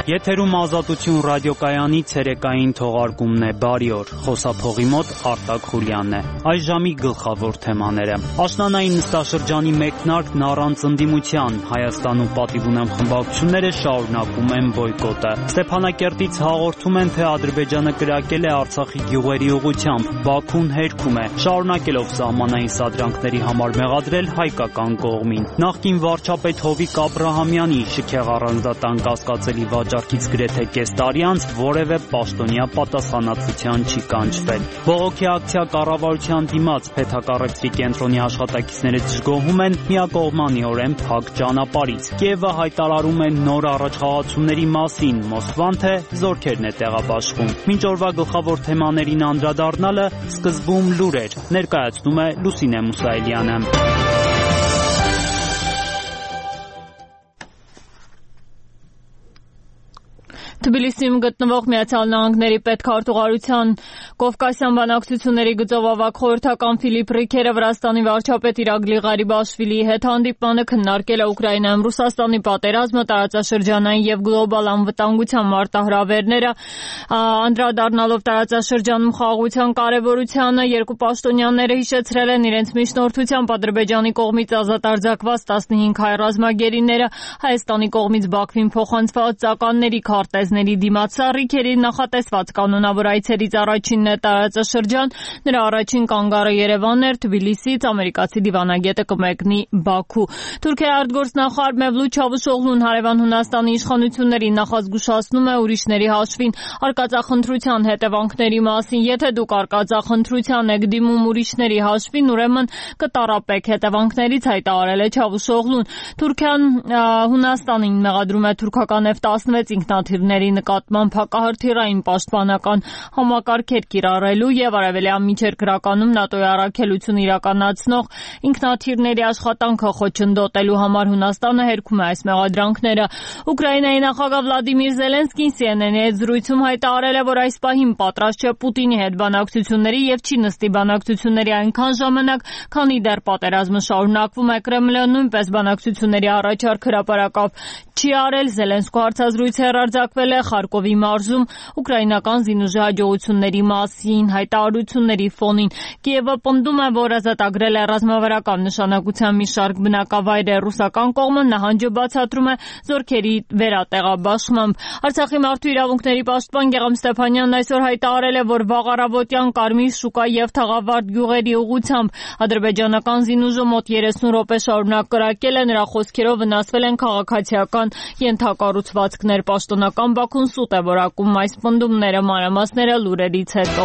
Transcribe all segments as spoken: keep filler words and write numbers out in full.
Եթերում Ազատություն ռադիոկայանի ցերեկային թողարկումն է, բարի օր, խոսափողի մոտ Արտակ Խուլյանն է։ Այս ժամի գլխավոր թեմաները. Աշնանային նստաշրջանի մեկնարկն առանց ընդդիմության, Հայաստանում պատիվ ունեմ խմբակցությունները շարունակում են բոյկոտը։ Ստեփանակերտից հաղորդում են, թե Ադրբեջանը կրակել է Արցախի գյուղերի ուղղությամբ, Բաքուն հերքում է, շարունակելով սահմանային սադրանքների համար մեղադրել հայկական կողմին։ Նախկին վարչապետ Հովիկ Աբրահամյանի շքեղ առանձնատան կասկածելի վաճառքից գրեթե կես տարի անց որևէ պաշտոնյա պատասխանատվության չի կանչվել։ Բողոքի ակցիա կառավարության դիմաց Փեթակառևցի կենտրոնի աշխատակիցները դժգոհում են միակողմանիորեն փակ ճանապարհից։ Կիևը հայտարարում է նոր առաջխաղացումների մասին, Մոսկվան թե զորքերն է տեղաբաշխում։ Մինչ օրվա գլխավոր թեմաներին անդրադառնալը սկզբում լուր էր, ներկայացնում է Լուսինե Մուսայելյանը։ Թբիլիսիում գտնվող Միացյալ Նահանգների պետքարտուղարության Կովկասյան բանակցությունների գծով ավագ խորհրդական Ֆիլիպ Ռիքերը Վրաստանի վարչապետ Իրագլի Ղարիբաշվիլիի հետ հանդիպմանը քննարկել է Ուկրաինայում Ռուսաստանի պատերազմը, տարածաշրջանային եւ գլոբալ անվտանգության մարտահրավերները, անդրադառնալով տարածաշրջանում խաղաղության կարեւորությանը, երկու պաշտոնյաները հիշեցրել են իրենց միջնորդությամբ Ադրբեջանի կողմից ազատ արձակված տասնհինգ հայ ռազմագերիները, Հայաստանի կողմից Բաքվին փոխանցված ծականների քարտեզ դիմացառիքերի նախատեսված կանոնավոր այցերից առաջինն է տարածաշրջան, նրա առաջին կանգառը Երևանն էր, Թբիլիսիից ամերիկացի դիվանագետը կմեկնի Բաքու։ Թուրքիայի արտգործնախարար Մևլութ Չավուշօղլուն հարևան Հունաստանի իշխանություններին նախազգուշացնում է ուրիշների հաշվին արկածախնդրության հետևանքների մասին։ Եթե դուք արկածախնդրության եք դիմում ուրիշների հաշվին, ուրեմն կտառապեք հետևանքներից, հայտարարել է Չավուշօղլուն։ Թուրքիան Հունաստանին մեղադրում է թուրքական Էֆ տասնվեց ինքնաթիռների նկատմամբ հակահրթիռային պաշտպանական համակարգեր կիրառելու եւ արևելյան միջերկրականում ՆԱՏՕ-ի առաքելություն իրականացնող ինքնաթիռների աշխատանքը խոչընդոտելու համար Հունաստանը հերքում է այս մեղադրանքները։ Ուկրաինայի նախագահ Վլադիմիր Զելենսկին Սի Էն Էն-ի հետ զրույցում հայտարարել է, որ այս պահին պատրաստ չէ Պուտինի հետ բանակցությունների եւ չի նստի բանակցությունների այնքան ժամանակ, քանի դեռ պատերազմը շարունակվում է։ Կրեմլը նույնպես բանակցությունների առաջարկ հրապարակավ չի արել։ Զելենսկու հարցազրույցը հեռարձակվել է Խարկովի մարզում ուկրաինական զինուժի հաջողությունների մասին հայտարարությունների ֆոնին։ Կիևը պնդում է, որ ազատագրել է ռազմավարական նշանակության մի շարք բնակավայրեր, ռուսական կողմը նահանջը բացատրում է զորքերի վերատեղաբաշխմամբ։ Արցախի մարդու իրավունքների պաշտպան Գեղամ Ստեփանյանն այսօր հայտարարել է, որ վաղ առավոտյան Կարմիր շուկա եւ Թաղավարտ գյուղերի ուղղությամբ ադրբեջանական զինուժը մոտ երեսուն րոպե շարունակ կրակել է, նրա խոսքերով վնասվել են քաղաքացիական ենթակառուցվածքներ։ Պաշտոնական Բաքուն սուտ է որակում այս պնդումները, մանրամասները լուրերից հետո։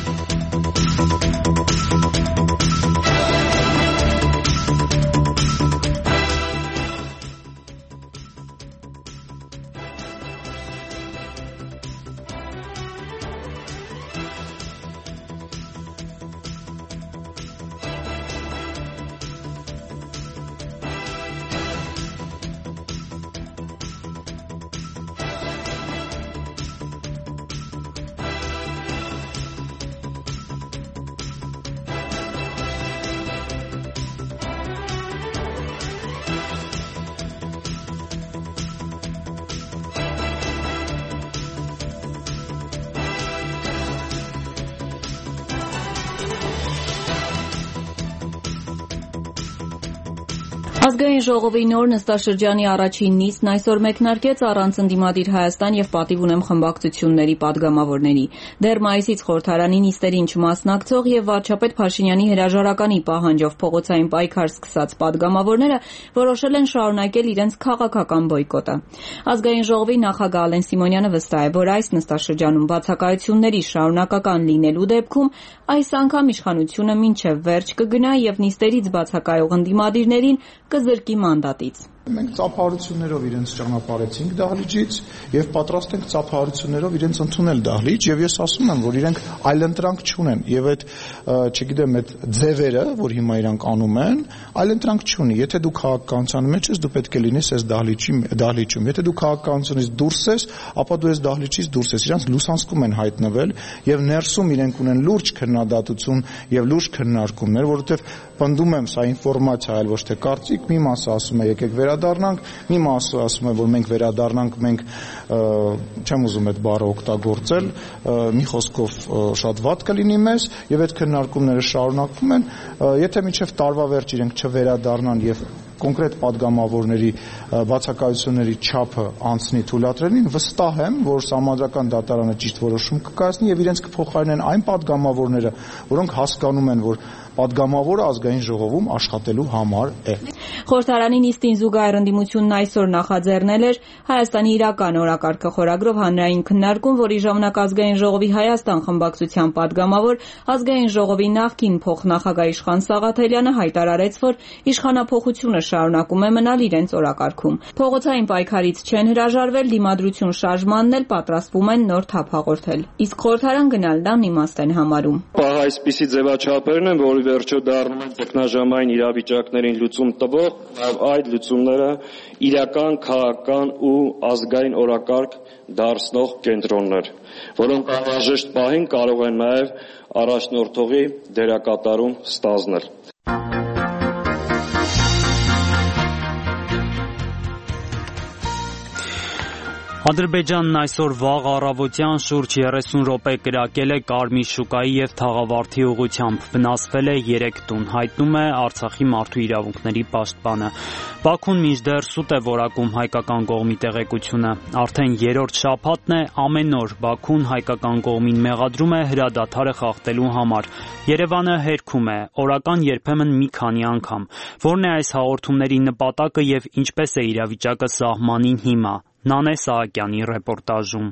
Ազգային ժողովի նոր նստաշրջանի առաջին նիստն այսօր մեկնարկեց առանց ընդդիմադիր Հայաստան եւ պատիվ ունեմ խմբակցությունների падգամավորների։ Դեռ մայիսից խորհրդարանի նիստերին չմասնակցող եւ վարչապետ Փաշինյանի հրաժարականի պահանջով փողոցային պայքար սկսած падգամավորները որոշել են շարունակել իրենց քաղաքական բոյկոտը։ Ազգային ժողովի նախագահ Ալեն Սիմոնյանը վստահ է, որ այս նստաշրջանում բացակայությունների շարունակական լինելու դեպքում այս անգամ իշխանությունը մինչև վերջ կգնա եւ նիստերից բացակայող ընդդիմադիրներին կզրկի մանդատից։ Մենք ծափահարություններով իրենց ճանապարհեցինք դահլիճից եւ պատրաստ ենք ծափահարություններով իրենց ընդունել դահլիճ եւ ես ասում եմ, որ իրենք այլընտրանք չունեն եւ այդ, չգիտեմ, այդ ձևերը, որ հիմա իրանք անում են, այլընտրանք չունի։ Եթե դու քաղաքականության մեջ ես, դու պետք է լինես այս դահլիճի դահլիճում։ Եթե դու քաղաքականությունից դուրս ես, ապա դու այս դահլիճից դուրս ես։ Իրանք լուսանցքում են հայտնվել եւ ներսում իրենք ունեն լուրջ քննադատություն եւ լուրջ քննարկումներ, որովհետեւ պնդում եմ, սա ինֆորմացիա այլ ոչ թե կարծիք, մի մասը ասում է եկեք վերադառնանք, մի մասը ասում է, որ մենք վերադառնանք, մենք չեմ ուզում այդ բառը օգտագործել, մի խոսքով շատ վատ կլինի մեզ, եւ այդ քննարկումները շարունակվում են, եթե մինչեւ տարվա վերջ իրենք չվերադառնան եւ կոնկրետ падգամավորների բացակայությունների չափը անցնի թույլատրելին, վստահ եմ, որ Սահմանադրական դատարանը ճիշտ որոշում կկայացնի եւ իրենց կփոխարինեն այն падգամավորները, որոնք հասկանում են, որ падգամավորը ազգային ժողովում աշխատելու համար է։ Խորհրդարանի նիստին զուգահեռ ընդդիմությունն այսօր նախաձեռնել էր Հայաստանի իրական օրակարգը խորագրով հանրային քննարկում, որի ժամանակ ազգային ժողովի Հայաստան խմբակցության падգամավոր ազգային ժողովի նախկին փոխնախագահ Իշխան Սաղաթելյանը հայտարարեց, որ իշխանափոխությունը շարունակում է մնալ իրենց օրակարգում։ Փողոցային պայքարից չեն հրաժարվել, դիմադրություն շարժմանն էլ պատրաստվում են նոր թափ հաղորդել։ Իսկ խորհրդարան գնալն անիմաստ են համարում։ Այսպիսի ձևաչափերն են, որի վերջո դառնում են տեխնաժամային իրավիճակներին լուծում տվող, նաև այդ լուծումները իրական քաղաքական ու ազգային օրակարգ դարձնող կենտրոններ, որոնք անհրաժեշտ պահին կարող են նաև առաջնորդողի դերակատարում ստանձնել։ Ադրբեջանն այսօր վաղ առավոտյան շուրջ երեսուն րոպե կրակել է Կարմիր շուկայի եւ Թաղավարտի ուղղությամբ, վնասվել է երեք տուն, հայտնում է Արցախի մարդու իրավունքների պաշտպանը։ Բաքուն մինչդեռ սուտ է որակում հայկական կողմի տեղեկությունը։ Արդեն երրորդ շաբաթն է ամեն օր Բաքուն հայկական կողմին մեղադրում է հրադադարը խախտելու համար։ Երևանը հերքում է, օրական երբեմն մի քանի անգամ։ Որն է այս հաղորդումների նպատակը եւ ինչպես է իրավիճակը սահմանին հիմա։ Նանե Սահակյանի ռեպորտաժում։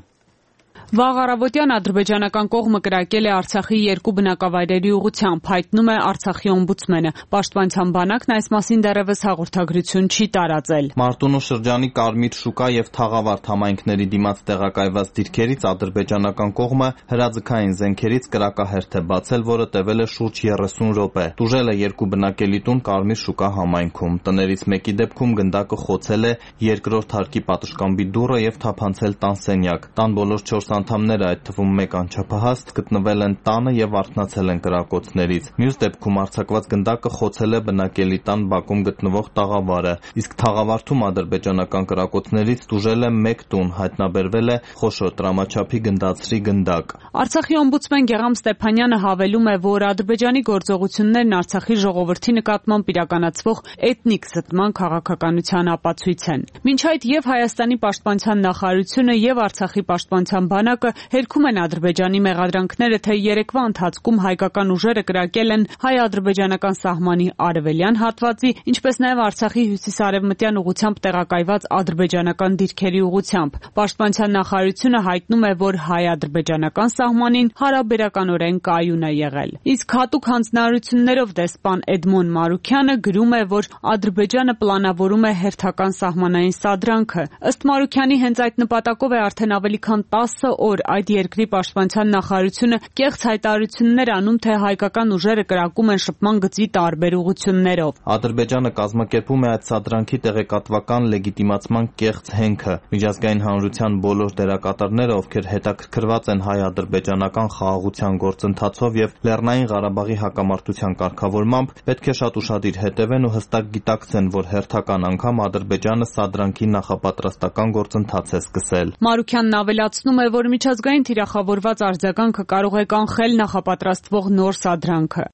Վաղ առավոտյան ադրբեջանական կողմը կրակել է Արցախի երկու բնակավայրերի ուղղությամբ, հայտնում է Արցախի օմբուդսմենը։ Պաշտպանության բանակն այս մասին դեռևս հաղորդագրություն չի տարածել։ Մարտունու շրջանի Կարմիր շուկա եւ Թաղավարտ համայնքների դիմաց տեղակայված դիրքերից ադրբեջանական կողմը հրաձգային զենքերից կրակահերթ է բացել, որը տևել է շուրջ երեսուն րոպե։ Տուժել է երկու բնակելի տուն Կարմիր շուկա համայնքում։ Տներից մեկի դեպքում գնդակը խոցել է երկրորդ հարկի պատշգամբի դուռը եւ թափանցել տան սենյակ։ Տան բոլոր չորս անդամները, այդ թվում մեկ անչափահաս, գտնվել են տանը եւ արթնացել են կրակոցներից։ Մյուս դեպքում արձակված գնդակը խոցել է բնակելի տան բակում գտնվող տաղավարը, իսկ Թաղավարտում ադրբեջանական կրակոցներից տուժել է մեկ տուն, հայտնաբերվել է խոշոր տրամաչափի գնդացրի գնդակ։ Արցախի օմբուդսմեն Գեղամ Ստեփանյանը հավելում է, որ Ադրբեջանի գործողություններն Արցախի ժողովրդի նկատմամբ իրականացվող էթնիկ զտման քաղաքականության ապացույց են։ Մինչ այդ եւ Հայաստանի պաշտպանության նախարարությունը եւ Արցախի պաշտպանության բանակը հերքում են Ադրբեջանի մեղադրանքները, թե երեկվա ընթացքում հայկական ուժերը կրակել են հայ-ադրբեջանական սահմանի արևելյան հատվածի, ինչպես նաև Արցախի հյուսիսարևմտյան ուղղությամբ տեղակայված ադրբեջանական դիրքերի ուղղությամբ։ Պաշտպանության նախարարությունը հայտնում է, որ հայ-ադրբեջանական սահմանին հարաբերականորեն կայուն է եղել։ Իսկ հատուկ հանձնարարություններով դեսպան Էդմոն Մարուքյանը գրում է, որ Ադրբեջանը պլանավորում է հերթական սահմանային սադրանքը։ Ըստ Մարուքյանի, հենց այդ նպատակով է արդեն ավելի քան տասը օր այդ երկրի պաշտպանության նախարարությունը կեղծ հայտարարություններ անում, թե հայկական ուժերը կրակում են շփման գծի տարբեր ուղղություններով։ Ադրբեջանը կազմակերպում է այդ սադրանքի տեղեկատվական լեգիտիմացման կեղծ հենքը։ Միջազգային հանրության բոլոր դերակատարները, ովքեր հետաքրքրված են հայ-ադրբեջանական խաղաղության գործընթացով եւ Լեռնային Ղարաբաղի հակամարտության կարգավորմամբ, պետք է շատ ուշադիր հետևեն ու հստակ գիտակցեն, որ հերթական անգամ Ադրբեջանը սադրանքի նախապատրաստական գործընթաց է սկսել։ Մարուքյանն ավելացնում է, որ միջազգային թիրախավորված արձագանքը կարող է կանխել նախապատրաստվող նոր սադրանքը։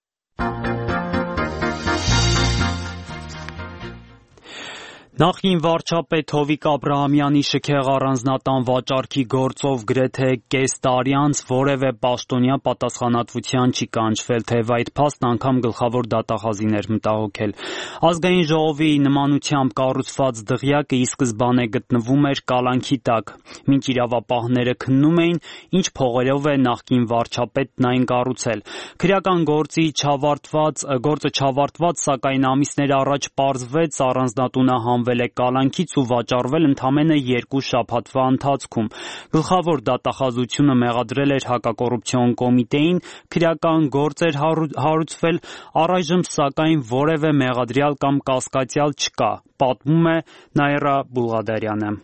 Նախկին վարչապետ Հովիկ Աբրահամյանի շքեղ առանձնատան վաճառքի գործով գրեթե կես տարի անց որևէ պաշտոնյա պատասխանատվության չի կանչվել, թեև այդ փաստն անգամ գլխավոր դատախազին էր մտահոգել։ Ազգային ժողովի նմանությամբ կառուցված դղյակը ի սկզբանե գտնվում էր կալանքի տակ, մինչ իրավապահները քննում էին, ինչ փողերով է նախկին վարչապետն այն կառուցել։ Քրեական գործի չավարտված, գործը չավարտված, սակայն ամիսներ առաջ պարզվեց առանձնատունը հանվել է կալանքից ու վաճառվել ընդամենը երկու շաբաթվա ընթացքում։ Գլխավոր դատախազությունը մեղադրել էր հակակոռուպցիոն կոմիտեին, քրեական գործ էր հարուցվել, առայժմ սակայն որևէ մեղադրյալ կամ կասկածյալ չկա, պատմում է Նաիրա Բուլղադարյանը։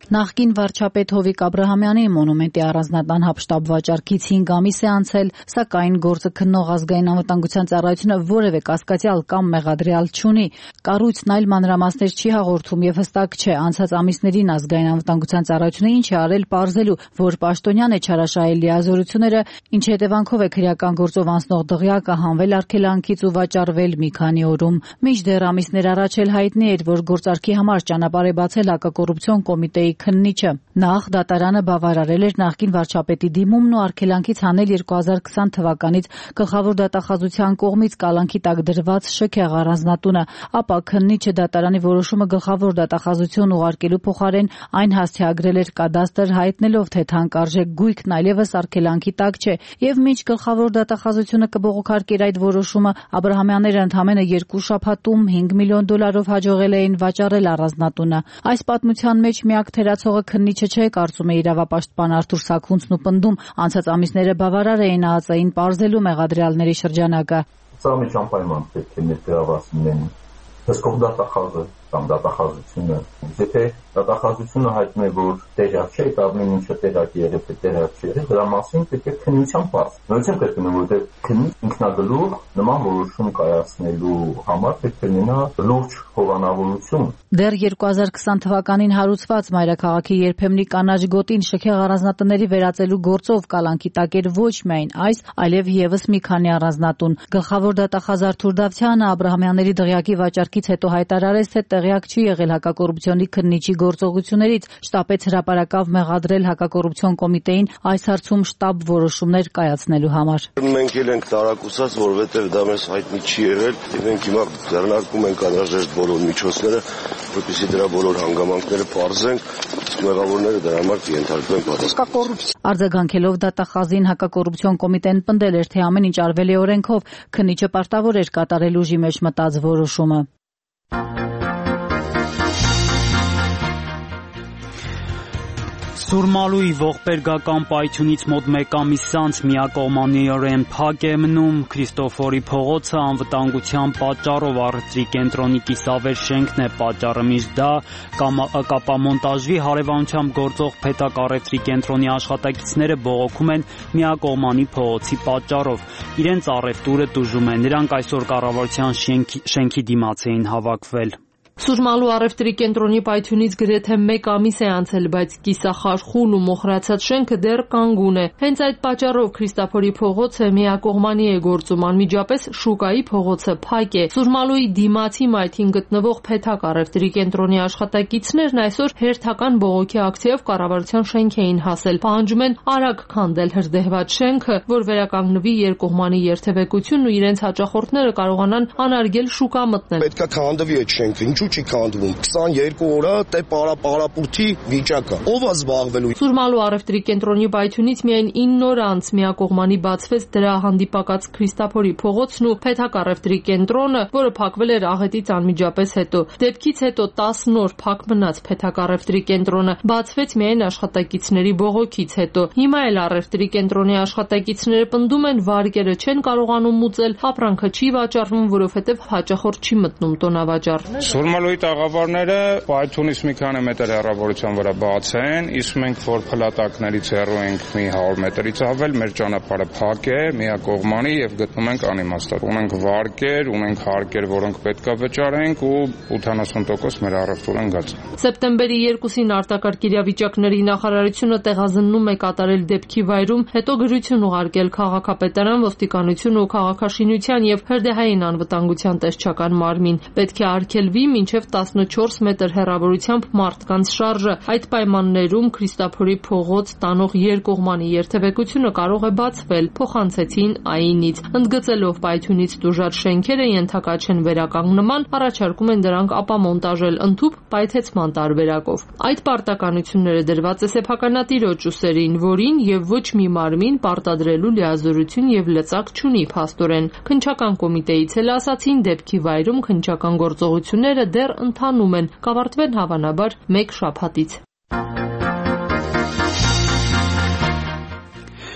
Նախկին վարչապետ Հովիկ Աբրահամյանի մոնումենտի առանձնատան հապշտաբ վաճառքից հինգ ամիս է անցել, սակայն գործը քննող ազգային անվտանգության ծառայությունը որևէ կասկածյալ կամ մեղադրյալ չունի։ Կառույցն այլ մանրամասներ չի հաղորդում եւ հստակ չէ անցած ամիսներին ազգային անվտանգության ծառայությունը ինչ է արել պարզելու, որ պաշտոնյան է չարաշահել լիազորությունները, ինչի հետևանքով է քրեական գործով անցնող դղյակը հանվել արգելանքից ու վաճառվել մի քանի օրում։ Մինչդեռ ամիսներ առաջ էլ հայտնի էր, որ գործարքի համար ճանապարհ է բացել հակակոռուպցիոն կոմիտեի քննիչը։ Նախ դատարանը բավարարել էր նախկին վարչապետի դիմումն ու արգելանքից հանել երկու հազար քսան թվականից գլխավոր դատախազության կողմից կալանքի տակ դրված շքեղ առանձնատունը, ապա քննիչը դատարանի որոշումը գլխավոր դատախազություն ուղարկելու փոխարեն այն հասցեագրել էր կադաստր, հայտնելով, թե թանկարժեք գույքն այլևս արգելանքի տակ չէ, եւ մինչ գլխավոր դատախազությունը կբողոքարկեր այդ որոշումը, Աբրահամյանները ընդամենը երկու շաբաթում հինգ միլիոն դոլարով հաջողել էին վաճառել առանձնատունը։ Այս պատմության մեջ միակ թերացողը քննիչը չէ, կարծում է իրավապաշտպան Արթուր Սաքունցն ու պնդում, անցած ամիսները բավարար էին ԱԱԾ-ին պարզելու մեղադրյալների շրջանակը։ Սա մեջ անպայման պետք է ներկայացված լինեն հսկող դատախազը կամ դատախազությունը։ Եթե դատախազությունը հայտնում է, որ տեղյակ չէ, այդ ամեն ինչը տեղյակ եղել է, տեղյակ չէ, դրա մասին պետք է քննության պարզ։ Նույնիսկ կրկնում եմ, որ քննիչ ինքնագլուխ նման որոշում կայացնելու համար պետք է ունենա լուրջ հովանավորություն։ Դեռ երկու հազար քսան թվականին հարուցված մայրաքաղաքի երբեմնի կանաչ գոտին շքեղ առանձնատների վերածելու գործով կալանքի տակ էր ոչ միայն այս, այլև եւս մի քանի առանձնատուն։ Գլխավոր դատախազ Արթուր Դավթյանը Աբրահամյանների դղյակի վաճառքից հետո հայտարարեց, թե տեղյակ չի եղել հակակոռուպցիոնի քննիչի գործողություններից, շտապեց հրապարակավ մեղադրել հակակոռուպցիոն կոմիտեին այս հարցում շտաբ որոշումներ կայացնելու համար։ Մենք էլ ենք տարակուսած, որովհետև դա մեզ հայտնի չի եղել, եւ մենք հիմա ձեռնարկում ենք անհրաժեշտ բոլոր միջոցները, որպեսզի դրա բոլոր հանգամանքները պարզենք, մեղավորները դրա համար կենթարկվեն պատասխան։ Արձագանքելով դատախազին հակակոռուպցիոն կոմիտեն պնդել էր, թե ամեն ինչ արվել է օրենքով, քննիչը պարտավոր էր կատարել ուժի մեջ մտած որոշումը։ Սուրմալուի ողբերգական պայթյունից մոտ մեկ ամիս անց միակողմանիորեն փակ է մնում Քրիստոֆորի փողոցը անվտանգության պատճառով առևտրի կենտրոնի կիսավեր շենքն է պատճառը, մինչդեռ դա կապամոնտաժվի հարևանությամբ գործող Փեթակ առևտրի կենտրոնի աշխատակիցները բողոքում են միակողմանի փողոցի պատճառով։ Իրենց առևտուրը տուժում է։ Նրանք այսօր կառավարության շենքի դիմաց էին հավաքվել։ Սուրմալու առևտրի կենտրոնի պայթյունից գրեթե մեկ ամիս է անցել, բայց կիսախարխուլ ու մոխրացած շենքը դեռ կանգուն է։ Հենց այդ պատճառով Քրիստոֆորի փողոցը միակողմանի է գործում, անմիջապես Շուկայի փողոցը փակ է։ Սուրմալուի դիմացի մայթին գտնվող Փեթակ առևտրի կենտրոնի աշխատակիցներն այսօր հերթական բողոքի ակցիայով կառավարության շենք էին հասել։ Պահանջում են արագ քանդել հրդեհված շենքը, որ վերականգնվի երկկողմանի երթևեկությունն ու իրենց հաճախորդները կարողանան անարգել շուկա մտնել։ Պետք է քանդվի այդ շենքը, ինչու՞ չի քանդվում։ քսաներկու օր է տե պարապարապուրտի վիճակը։ Ով է զբաղվելու։ Սուրմալու առևտրի կենտրոնի պայթյունից միայն ինը օր անց միակողմանի բացվեց դրա հանդիպակաց Քրիստոֆորի փողոցն ու Փեթակ առևտրի կենտրոնը, որը փակվել էր աղետից անմիջապես հետո։ Դեպքից հետո տասն օր փակ մնաց Փեթակ առևտրի կենտրոնը, բացվեց միայն աշխատակիցների բողոքից հետո։ Հիմա էլ առևտրի կենտրոնի աշխատակիցները պնդում են, վարկերը չեն կարողանում մուծել, ապրանքը չի վաճառվում, որովհետև հաճախորդ չի մտնում տոնավաճառ։ Սուրմալուի տաղավարները պայթյունից մի քանի մետր հեռավորության վրա բաց են, իսկ մենք որ փլատակներից հեռու ենք մի հարյուր մետրից ավել, մեր ճանապարհը փակ է, միակողմանի եւ գտնում ենք անիմաստատ։ Ունենք վարկեր, ունենք հարկեր, որոնք պետք է վճարենք ու ութանասուն տոկոս մեր առևտուր են գած։ Սեպտեմբերի երկուսին արտակարգ իրավիճակների նախարարությունը տեղազննում է կատարել դեպքի վայրում, հետո գրություն ուղարկել քաղաքապետարան, ոստիկանություն ու քաղաքաշինության եւ հրդեհային անվտանգության տեսչական մարմին։ Պետք է արգելվի մինչև տասնչորս մետր հեռավորությամբ մարդկանց շարժը։ Այդ պայմաններում Քրիստոֆորի փողոց տանող երկկողմանի երթևեկությունը կարող է բացվել, փոխանցեցին ԱԻՆ-ից։ Ընդգծելով պայթյունից տուժած շենքերը ենթակա չեն վերականգնման, առաջարկում են դրանք ապամոնտաժել ընդհուպ պայթեցման տարբերակով։ Այդ պարտականությունները դրված է սեփականատիրոջ ուսերին, որին եւ ոչ մի մարմին պարտադրելու լիազորություն եւ լծակ չունի փաստորեն։ Քննչական կոմիտեից էլ ասացին, դեպքի վայրում քննչական գործողությունները դեռ ընթանում են, կավարտվեն հավանաբար մեկ շաբաթից։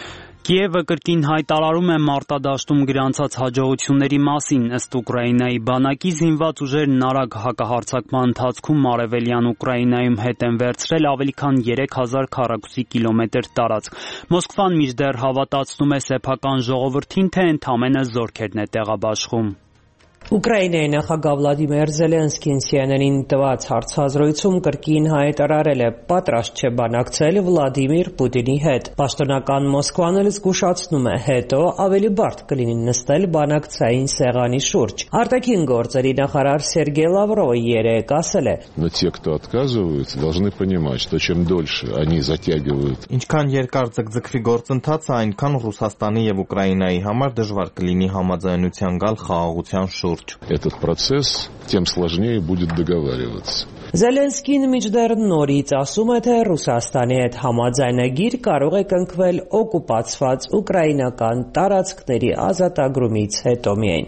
Կիևը կրկին հայտարարում է մարտադաշտում գրանցած հաջողությունների մասին, ըստ Ուկրաինայի բանակի զինված ուժերն արագ հակահարձակման ընթացքում արևելյան Ուկրաինայում հետ են վերցրել ավելի քան երեք հազար քառակուսի կիլոմետր տարածք։ Մոսկվան մինչդեռ հավատացնում է սեփական ժողովրդին, թե ընդամենը զորքերն է տեղաբաշխում։ Ուկրաինայի նախագահ Վլադիմիր Զելենսկին սի են են-ին տված հարցազրույցում կրկին հայտարարել է պատրաստ չէ բանակցել Վլադիմիր Պուտինի հետ։ Պաշտոնական Մոսկվան էլ զգուշացնում է, հետո ավելի բարդ կլինի նստել բանակցային սեղանի շուրջ։ Արտաքին գործերի նախարար Սերգեյ Լավրովը երեկ ասել է. Но те, кто отказываются, должны понимать, что чем дольше они затягивают. Ինչքան երկար ձգձգվի գործընթացը, այնքան Ռուսաստանի եւ Ուկրաինայի համար դժվար կլինի համաձայնության գալ խաղաղության շուրջ. Этот процесс, тем сложнее будет договариваться. Զելենսկին մինչդեռ նորից ասում է, թե Ռուսաստանի հետ համաձայնագիր կարող է կնքվել օկուպացված ուկրաինական տարածքների ազատագրումից հետո միայն։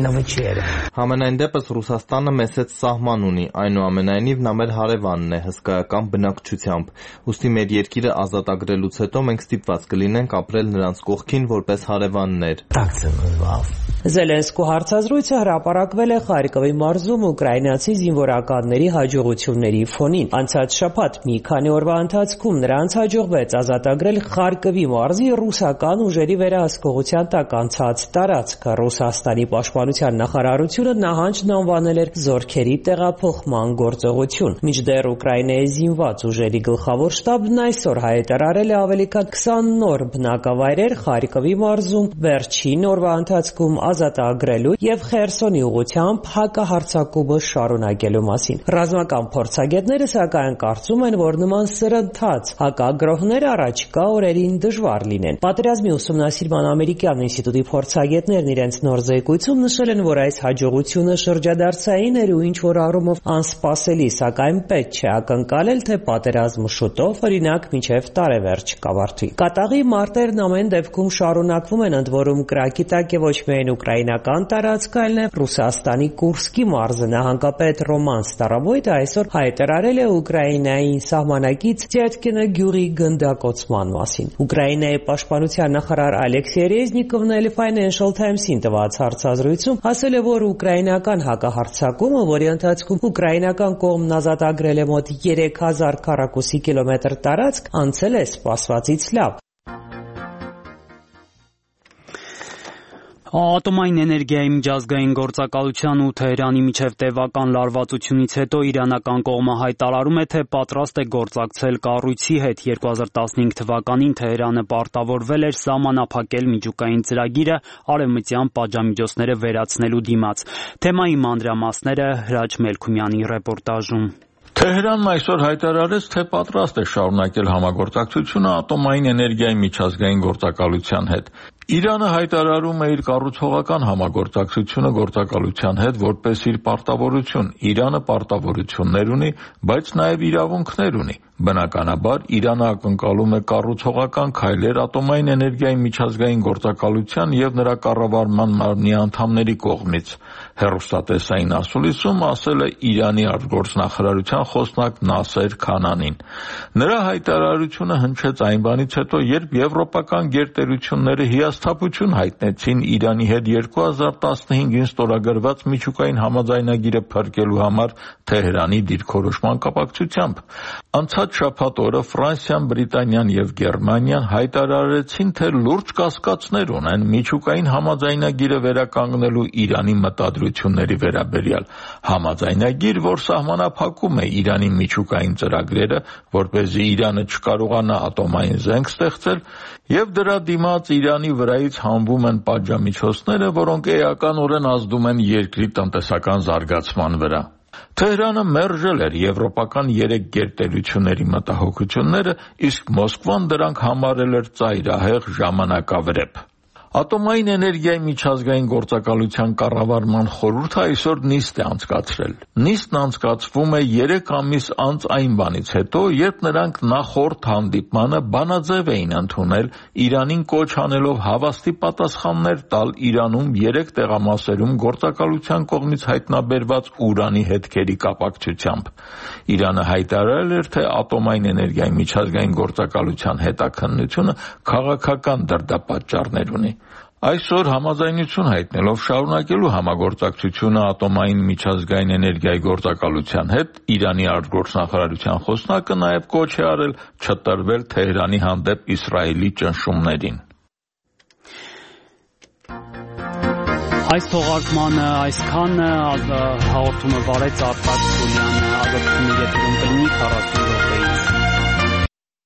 Համենայն դեպս Ռուսաստանը մեծ սահման ունի, այնուամենայնիվ նա մեր հարևանն է հսկայական բնակչությամբ, ուստի մեր երկիրը ազատագրելուց հետո մենք ստիպված կլինենք ապրել նրանց կողքին որպես հարևաններ։ Զելենսկու հարցազրույցը հրապարակվել է Խարկովի մարզում ուկրաինացի զինվորականների հաջողությունների ֆոնին։ Անցած շաբաթ մի քանի օրվա ընթացքում նրանց հաջողվեց ազատագրել Խարկովի մարզի ռուսական ուժերի վերահսկողության տակ անցած տարածքը։ Ռուսաստանի պաշտպանության նախարարությունը նահանջն անվանել էր զորքերի տեղափոխման գործողություն։ Մինչդեռ Ուկրաինայի զինված ուժերի գլխավոր շտաբն այսօր հայտարարել է ավելի քան քսան նոր բնակավայրեր Խարկովի մարզում վերջին օրվա ընթացքում ազատագրելու եւ Խերսոնի ուղղությամբ հակահարձակումը շարունակելու մասին։ Ռազմական փորձագետները սակայն կարծում են, որ նման սրընթաց հակագրոհներ առաջիկա օրերին դժվար լինեն։ Պատերազմի ուսումնասիրման ամերիկյան ինստիտուտի փորձագետներն իրենց նոր զեկույցում նշել են, որ այս հաջողությունը շրջադարձային էր ու ինչ որ առումով անսպասելի, սակայն պետք չէ ակնկալել, թե պատերազմը շուտով, օրինակ մինչև տարեվերջ կավարտվի։ Կատաղի մարտերն ամեն դեպքում շարունակվում են, ընդ որում կրակի տակ է ոչ միայն ուկրաինական տարածքը, այլ նաև Ռուսաստանի Կուրսկի մարզը։ Նահանգապետ Ռոման Ստարավոյտը այսօր հայտարարել է Ուկրաինայի սահմանակից Տյատկինը գյուղի գնդակոծման մասին։ Ուկրաինայի պաշտպանության նախարար Ալեքսեյ Ռեզնիկովն էլ Financial Times-ին տված հարցազրույցում ասել է, որ ուկրաինական հակահարձակումը, որի ընթացքում ուկրաինական կողմն ազատագրել է մոտ երեք հազար քառակուսի կիլոմետր տարածք, անցել է սպասվածից լավ։ Ատոմային էներգիայի միջազգային գործակալության ու Թեհրանի միջև տևական լարվածությունից հետո իրանական կողմը հայտարարում է, թե պատրաստ է գործակցել կառույցի հետ։ երկու հազար տասնհինգ թվականին Թեհրանը պարտավորվել էր սահմանափակել միջուկային ծրագիրը արևմտյան պատժամիջոցները վերացնելու դիմաց։ Թեմայի մանրամասները Հրաչ Մելքումյանի ռեպորտաժում։ Թեհրանն այսօր հայտարարեց, թե պատրաստ է շարունակել համագործակցությունը ատոմային էներգիայի միջազգային գործակալության հետ։ Իրանը հայտարարում է իր կառուցողական համագործակցությունը գործակալության հետ որպես իր պարտավորություն։ Իրանը պարտավորություններ ունի, բայց նաև իրավունքներ ունի։ Բնականաբար Իրանը ակնկալում է կառուցողական քայլեր ատոմային էներգիայի միջազգային գործակալության եւ նրա կառավարման մարմնի անդամների կողմից։ Հեռուստատեսային ասուլիսում ասել է Իրանի արտգործնախարարության խոսնակ Նասեր Քանանին։ Նրա հայտարարությունը հնչեց այն բանից հետո, երբ եվրոպական գերտերությունները հիասթափություն հայտնեցին Իրանի հետ երկու հազար տասնհինգին ստորագրված միջուկային համաձայնագիրը փրկելու համար Թեհրանի դիրքորոշման կապակցությամբ։ Անցած շաբաթ օրը Ֆրանսիան, Բրիտանիան եւ Գերմանիան հայտարարեցին, թե լուրջ կասկածներ ունեն միջուկային համաձայնագիրը վերականգնելու Իրանի մտադրությունների վերաբերյալ։ Համաձայնագիր, որ սահմանափակում է Իրանի միջուկային ծրագրերը, որպեսզի Իրանը չկարողանա ատոմային զենք ստեղծել, եւ դրա դիմաց Իրանի վրայից հանվում են պատժամիջոցները, որոնք էականորեն ազդում են երկրի տնտեսական զարգացման վրա։ Թեհրանը մերժել էր եվրոպական երեք գերտերությունների մտահոգությունները, իսկ Մոսկվան դրանք համարել էր ծայրահեղ ժամանակավրեպ։ Ատոմային էներգիայի միջազգային գործակալության կառավարման խորհուրդը այսօր նիստ է անցկացրել։ Նիստն անցկացվում է երեք ամիս անց այն բանից հետո, երբ նրանք նախորդ հանդիպմանը բանաձև էին ընդունել, Իրանին կոչ անելով հավաստի պատասխաններ տալ Իրանում երեք տեղամասերում գործակալության կողմից հայտնաբերված ուրանի հետքերի կապակցությամբ։ Իրանը հայտարարել էր, թե ատոմային էներգիայի միջազգային գործակալության հետաքննությունը քաղաքական դրդապատճառներ ունի։ Այսօր համաձայնություն հայտնելով շարունակելու համագործակցությունը ատոմային միջազգային էներգիայի գործակալության հետ, Իրանի արտգործնախարարության խոսնակը նաև կոչ է արել չտրվել Թեհրանի հանդեպ Իսրայելի ճնշումներին։ Այս թողարկմանը այսքանը, հաղորդումը վարեց Արտակ Սուլյանը, հաղորդումը եթերում կլինի քառասուն րոպեի